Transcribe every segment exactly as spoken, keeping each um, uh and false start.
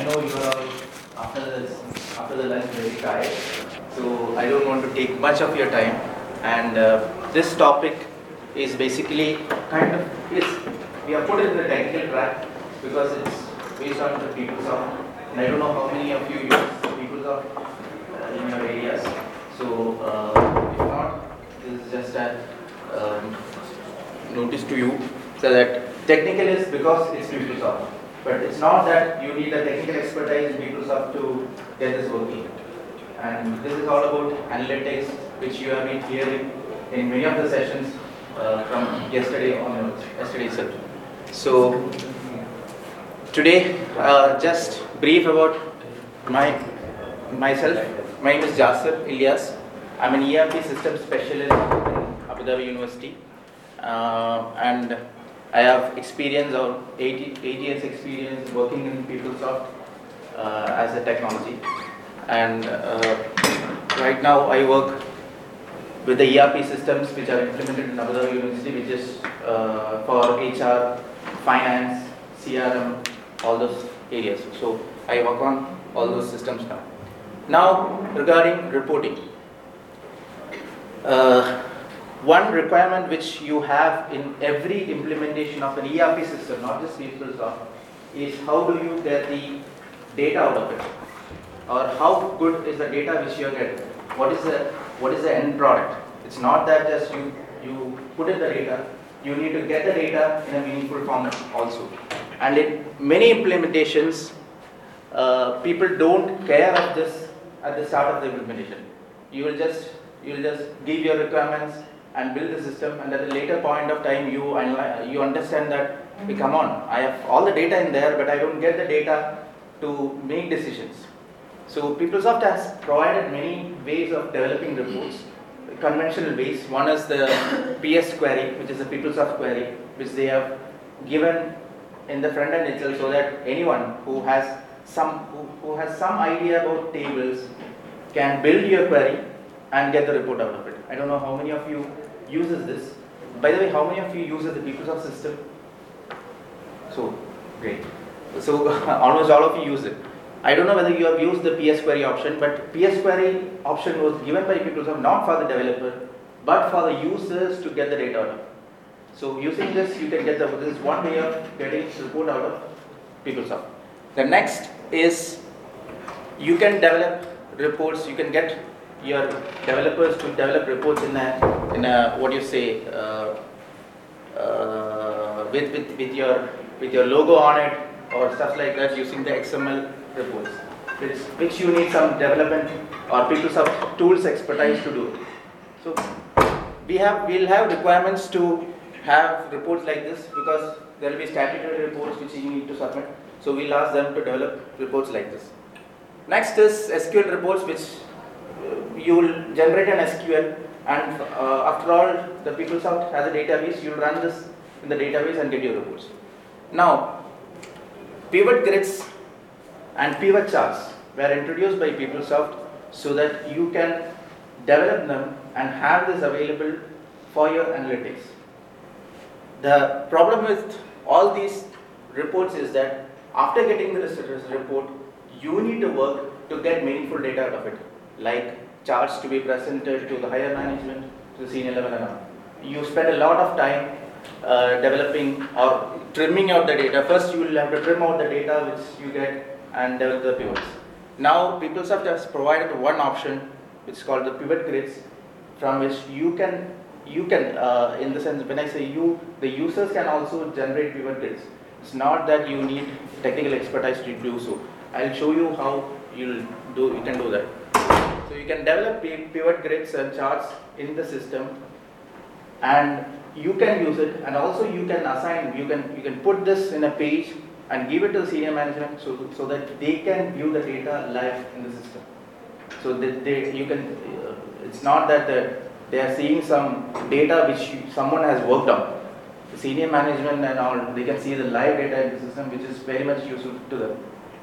I know you are all after this, after the lunch very tired, so I don't want to take much of your time. And uh, this topic is basically kind of is we are put in the technical track because it's based on the PeopleSoft. And I don't know how many of you use PeopleSoft uh, in your areas. So uh, if not, this is just a um, notice to you, so that technical is because it's PeopleSoft. But it's not that you need a technical expertise in PeopleSoft to get this working. And this is all about analytics, which you have been hearing in many of the sessions uh, from yesterday onwards, yesterday itself. So today, uh, just brief about my myself. My name is Jasir Ilyas. I'm an E R P system specialist in Abu Dhabi University, uh, and I have experience or eight, eight years experience working in PeopleSoft uh, as a technology. And uh, right now I work with the E R P systems which are implemented in Abu Dhabi University, which is uh, for H R, finance, C R M, all those areas. So I work on all those systems now. Now regarding reporting. Uh, One requirement which you have in every implementation of an E R P system, not just PeopleSoft, is how do you get the data out of it, or how good is the data which you are getting? What is the what is the end product? It's not that just you you put in the data. You need to get the data in a meaningful format also. And in many implementations, uh, people don't care of this at the start of the implementation. You will just you will just give your requirements and build the system, and at a later point of time you you understand that, hey, come on, I have all the data in there, but I don't get the data to make decisions. So PeopleSoft has provided many ways of developing reports, conventional ways. One is the P S query, which is a PeopleSoft query, which they have given in the front end itself, so that anyone who has some who, who has some idea about tables can build your query and get the report out of it. I don't know how many of you uses this. By the way, how many of you uses the PeopleSoft system? So, great. So, almost all of you use it. I don't know whether you have used the P S query option, but P S query option was given by PeopleSoft not for the developer, but for the users to get the data out of it. So, using this, you can get the, this is one way of getting report out of PeopleSoft. The next is you can develop reports, you can get your developers to develop reports in a, in a what do you say, uh, uh, with, with, with, your, with your logo on it or stuff like that, using the X M L reports, which, which you need some development or PeopleSoft tools expertise to do. So we have, we'll have requirements to have reports like this, because there will be statutory reports which you need to submit. So we'll ask them to develop reports like this. Next is S Q L reports, which you will generate an S Q L, and uh, after all, the PeopleSoft has a database. You will run this in the database and get your reports. Now, pivot grids and pivot charts were introduced by PeopleSoft so that you can develop them and have this available for your analytics. The problem with all these reports is that after getting this report, you need to work to get meaningful data out of it, like charts to be presented to the higher management, to the senior level and all. You spend a lot of time uh, developing or trimming out the data. First, you will have to trim out the data which you get and develop the pivots. Now, PeopleSoft has provided one option which is called the pivot grids, from which you can, you can uh, in the sense, when I say you, the users can also generate pivot grids. It's not that you need technical expertise to do so. I'll show you how you'll do, you can do that. So you can develop pivot grids and charts in the system, and you can use it, and also you can assign, you can you can put this in a page and give it to the senior management, so, so that they can view the data live in the system. So that they, you can, uh, it's not that the, they are seeing some data which you, someone has worked on. The senior management and all, they can see the live data in the system, which is very much useful to them.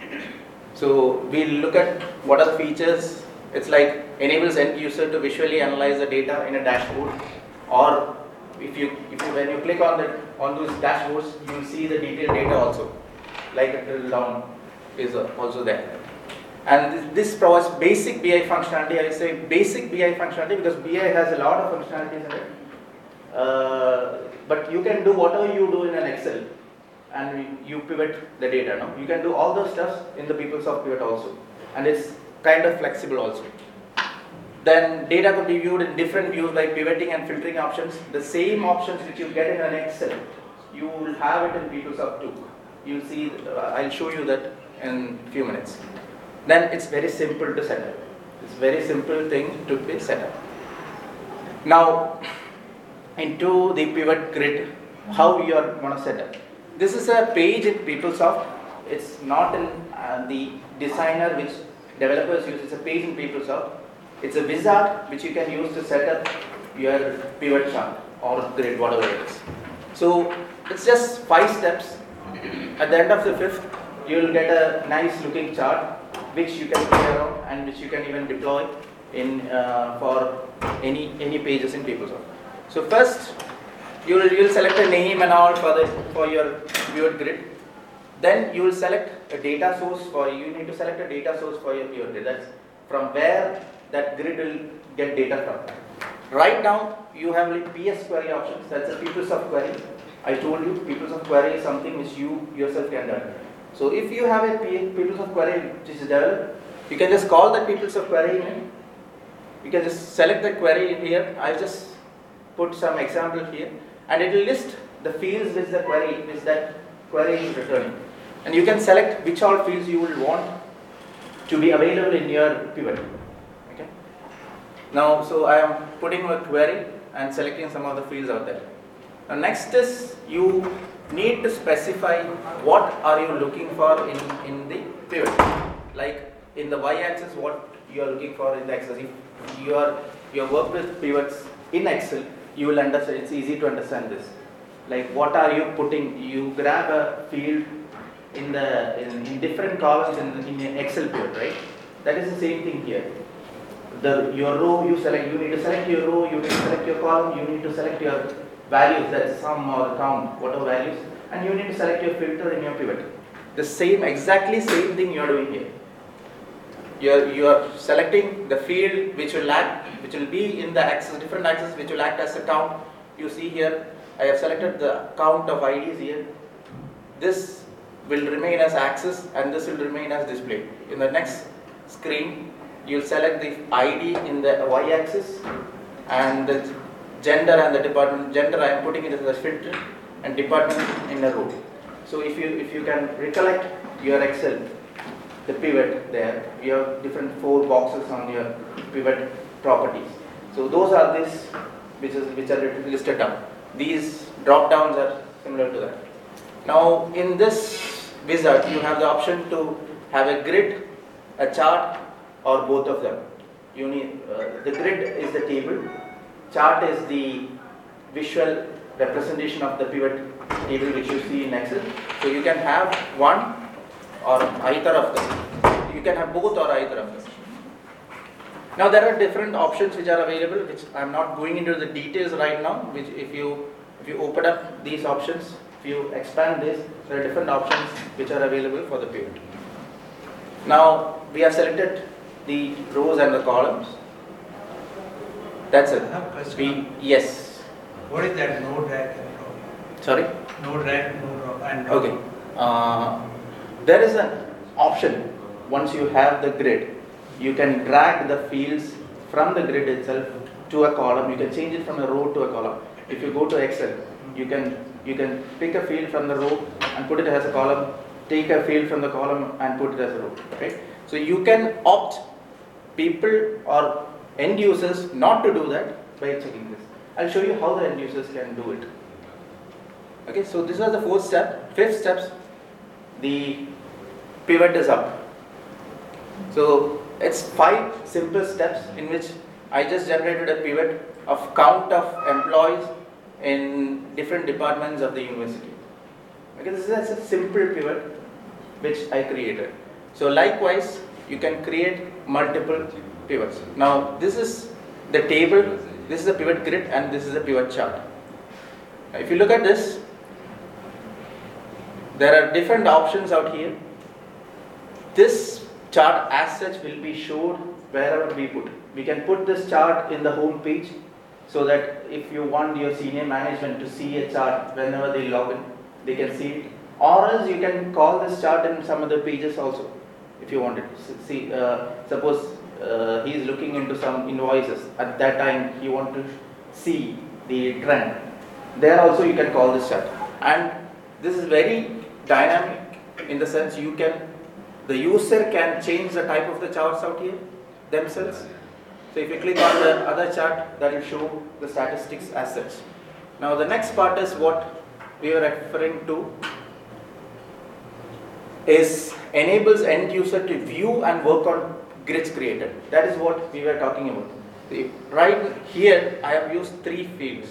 So we'll look at what are the features. It's like enables end user to visually analyze the data in a dashboard, or if you, if you when you click on the on those dashboards, you will see the detailed data also, like a drill down is also there. And this, this provides basic B I functionality. I say basic B I functionality because B I has a lot of functionalities in it. Uh, but you can do whatever you do in an Excel, and you pivot the data. No? You can do all those stuff in the PeopleSoft Pivot also, and it's kind of flexible also. Then data could be viewed in different views by pivoting and filtering options. The same options which you get in an Excel, you will have it in PeopleSoft too. You'll see, uh, I'll show you that in a few minutes. Then it's very simple to set up. It's very simple thing to be set up. Now, into the pivot grid, how you are going to set up. This is a page in PeopleSoft. It's not in uh, the designer which developers use. It's a page in PeopleSoft. It's a wizard which you can use to set up your pivot chart or grid, whatever it is. So it's just five steps. At the end of the fifth, you will get a nice looking chart which you can play around and which you can even deploy in uh, for any any pages in PeopleSoft. So first, you will you will select a name and all for the for your pivot grid. Then you will select a data source for you need to select a data source for your pivot grid. That's from where that grid will get data from. Right now, you have like P S query options. That's a PeopleSoft query. I told you PeopleSoft query is something which you yourself can do. So if you have a PeopleSoft query which is developed, you can just call that PeopleSoft query in. You can just select the query in here. I just put some example here, and it will list the fields which the query which that query is returning. And you can select which all fields you will want to be available in your pivot. Okay. Now, so I am putting a query and selecting some of the fields out there. Now, next is you need to specify what are you looking for in, in the pivot. Like in the y-axis, what you are looking for in the x-axis. If you are you have worked with pivots in Excel, you will understand. It's easy to understand this. Like what are you putting? You grab a field in the in, in different columns in, in an Excel pivot, right? That is the same thing here. The your row you select. You need to select your row. You need to select your column. You need to select your values, that's sum or count, whatever values, and you need to select your filter in your pivot. The same, exactly same thing you are doing here. You are you are selecting the field which will act, which will be in the axis, different axis, which will act as a count. You see here, I have selected the count of I Ds here. This will remain as axis, and this will remain as display. In the next screen, you will select the I D in the y-axis, and the gender and the department. Gender I am putting it as a filter, and department in a row. So if you if you can recollect your Excel, the pivot there, you have different four boxes on your pivot properties. So those are this which is which are listed down. These drop downs are similar to that. Now in this wizard, you have the option to have a grid, a chart, or both of them. You need uh, the grid is the table. Chart is the visual representation of the pivot table which you see in Excel. So you can have one or either of them. You can have both or either of them. Now there are different options which are available, which I am not going into the details right now. Which if you if you open up these options, if you expand this, there are different options which are available for the pivot. Now we have selected the rows and the columns. That's it. I have a question. We, yes. What is that no drag and drop? Sorry? No drag, no drop and drop. Okay. Uh, there is an option. Once you have the grid, you can drag the fields from the grid itself to a column. You can change it from a row to a column. If you go to Excel, you can you can pick a field from the row and put it as a column. Take a field from the column and put it as a row. Okay. So you can opt people or end users not to do that by checking this. I'll show you how the end users can do it. Okay, so this was the fourth step. Fifth steps, the pivot is up. So it's five simple steps in which I just generated a pivot of count of employees in different departments of the university. Okay, this is a simple pivot which I created. So likewise, you can create multiple pivots. Now this is the table, this is the pivot grid, and this is the pivot chart. Now, if you look at this, there are different options out here. this chart as such will be showed wherever we put. We can put this chart in the home page so that if you want your senior management to see a chart whenever they log in, they can see it. Or else you can call this chart in some other pages also if you want it. See, uh, suppose uh, he is looking into some invoices. At that time he want to see the trend. There also you can call this chart. And this is very dynamic in the sense you can, the user can change the type of the charts out here themselves. So if you click on the other chart, that will show the statistics as such. Now the next part is what we were referring to, is enables end user to view and work on grids created. That is what we were talking about. See, right here I have used three fields.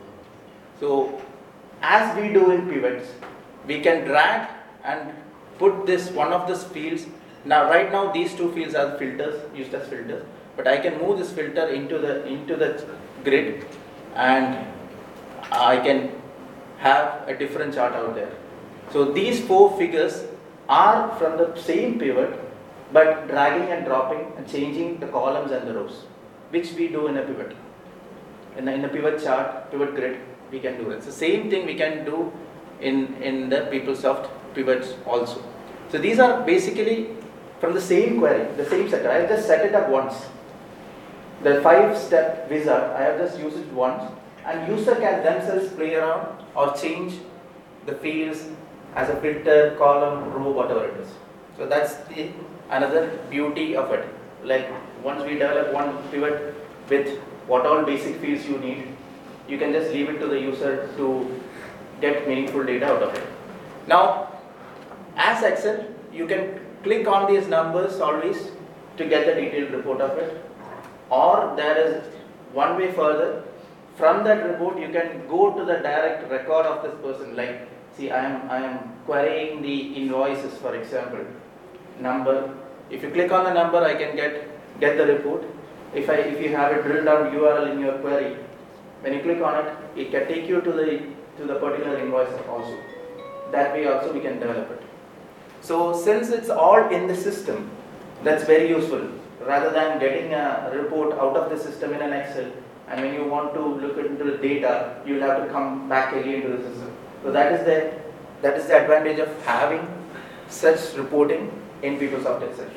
So as we do in pivots, we can drag and put this one of these fields. Now right now these two fields are filters, used as filters, but I can move this filter into the into the grid and I can have a different chart out there. So these four figures are from the same pivot, but dragging and dropping and changing the columns and the rows, which we do in a pivot. In a, in a pivot chart, pivot grid, we can do it. So same thing we can do in, in the PeopleSoft pivots also. So these are basically from the same query, the same setup. I have just set it up once. The five-step wizard, I have just used it once, and user can themselves play around or change the fields as a filter, column, row, whatever it is. So that's the another beauty of it. Like once we develop one pivot with what all basic fields you need, you can just leave it to the user to get meaningful data out of it. Now, as Excel, you can click on these numbers always to get the detailed report of it. Or there is one way further. From that report, you can go to the direct record of this person. Like, see, I am I am querying the invoices, for example, number. If you click on the number, I can get get the report. If I if you have a drill down U R L in your query, when you click on it, it can take you to the to the particular invoice also. That way also we can develop it. So since it's all in the system, that's very useful. Rather than getting a report out of the system in an Excel, and when you want to look into the data, you'll have to come back again to the system. So that is the that is the advantage of having such reporting in PeopleSoft itself.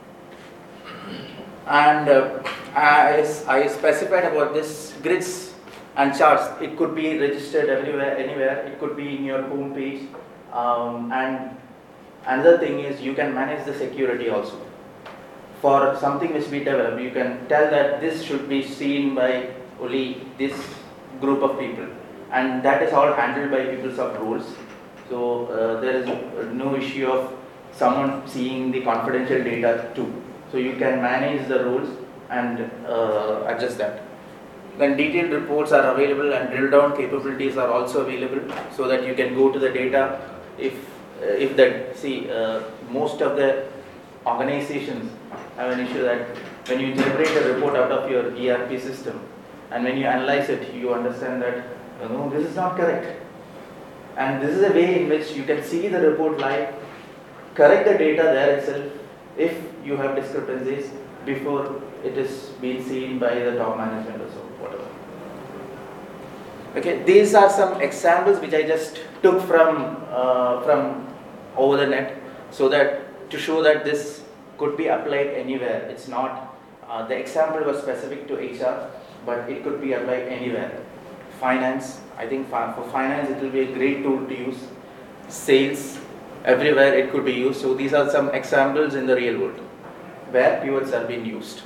And uh, I, I specified about this grids and charts. It could be registered everywhere, anywhere. It could be in your home page. Um, and another thing is you can manage the security also. For something which we develop, you can tell that this should be seen by only this group of people, and that is all handled by PeopleSoft rules. So uh, there is no issue of someone seeing the confidential data too. So you can manage the rules and uh, adjust that. Then detailed reports are available and drill down capabilities are also available, so that you can go to the data. If uh, if that see uh, most of the organizations have an issue that when you generate a report out of your E R P system, and when you analyze it, you understand that you know, this is not correct. And this is a way in which you can see the report live, correct the data there itself if you have discrepancies before it is being seen by the top management or so, whatever. Okay, these are some examples which I just took from uh, from over the net, so that to show that this could be applied anywhere. It's not, uh, the example was specific to H R, but it could be applied anywhere. Finance, I think for finance it will be a great tool to use. Sales, everywhere it could be used. So these are some examples in the real world where pivots are being used.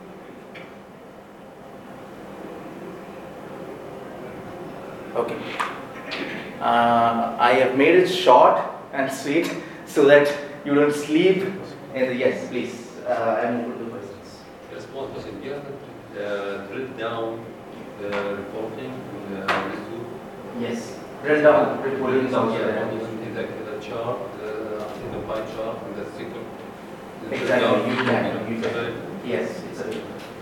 Okay. Uh, I have made it short and sweet so that you don't sleep. In the, yes, please. Uh, I'm open to questions. Yes, one question. Do you have uh, drill down the reporting in uh, this tool? Yes. Drill down reporting is also there. In the, in the chart, uh, in the pie chart, in the second. Exactly. You can. You can. Yes, it's a.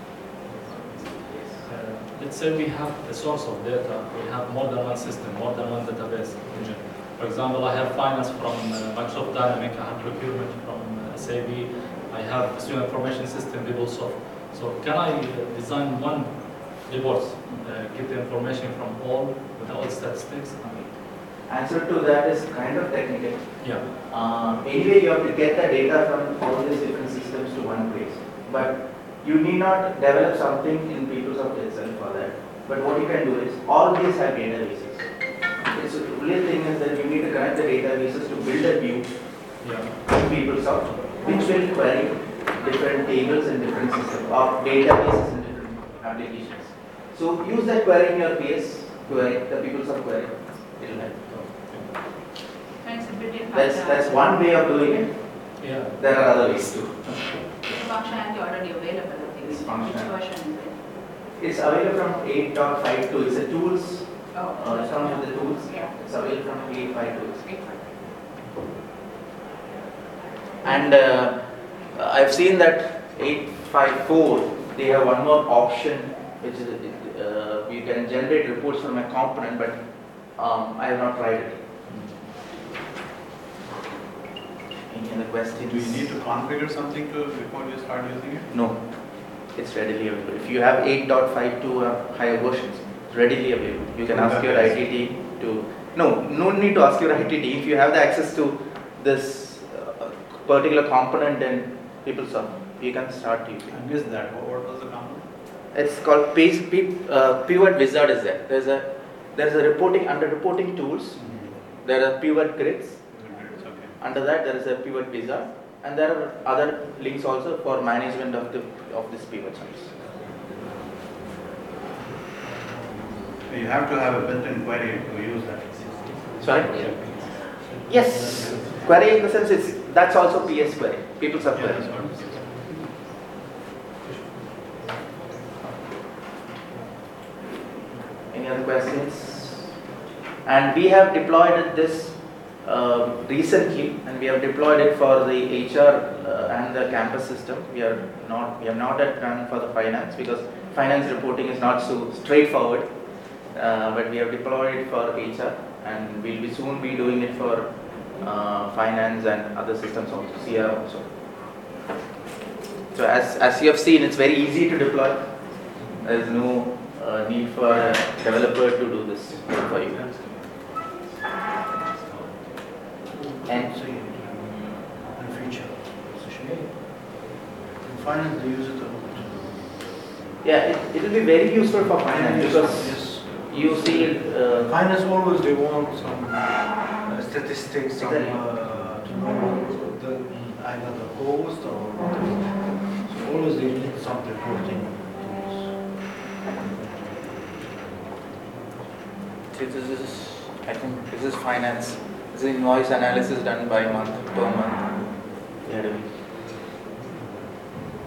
Uh, let's say we have a source of data, we have more than one system, more than one database engine. For example, I have finance from uh, Microsoft Dynamics, I have procurement from uh, S A P, I have student information system, PeopleSoft. So can I uh, design one report, uh, get the information from all, with all statistics? Answer to that is kind of technical. Yeah. Uh, anyway, you have to get the data from all these different systems to one place. But you need not develop something in PeopleSoft itself for that. But what you can do is, all these have databases. It's the only thing is that you need to connect the databases to build a view Yeah. in PeopleSoft, which will query different tables in different systems, or databases in different applications. So use that query in your P S query, the PeopleSoft query. It will help. Thanks a bit. That's, that's one way of doing it. Yeah. There are other ways too. The functionality already available, I think. It's Which functional. version is it? It's available from eight point five two. It's a tools. Oh. Uh, it comes with the tools. Yeah. It's available from eight point five two. Eight five. And uh, I've seen that eight five four, they have one more option, which is uh, you can generate reports from a component, but um, I have not tried it. Any other questions? Do you need to configure something to before you start using it? No, it's readily available. If you have eight point five two or higher versions, it's readily available. You can ask your I T team to, no, no need to ask your I T team. If you have the access to this uh, particular component in PeopleSoft, you can start using. I missed that. What, what was the component? It's called P- P- uh, Pivot Wizard is there. There's a there's a reporting under reporting tools. There are pivot grids. It's okay. Under that there is a pivot wizard, and there are other links also for management of the of this pivot charts. You have to have a built-in query to use that. Sorry? Yes. Query in the sense it's that's also P S query. PeopleSoft Yeah, query. that's what- Any other questions? And we have deployed this uh, recently, and we have deployed it for the H R uh, and the campus system. We are not, we have not yet done for the finance because finance reporting is not so straightforward. Uh, but we have deployed it for H R, and we'll be soon be doing it for uh, finance and other systems also, C R also. So as as you have seen, it's very easy to deploy. There is no uh, need for a developer to do this for you. And in future. In finance, they use it a lot. yeah, it, it will be very useful for finance because Yes. you see uh, Finance always they want some uh, statistics, some, Exactly. uh, to know the either the cost or whatever. So always they need some reporting tools. see, this is I think this is finance. This is invoice analysis done by month per month. We are doing.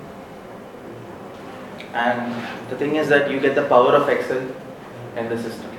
And the thing is that you get the power of Excel in the system.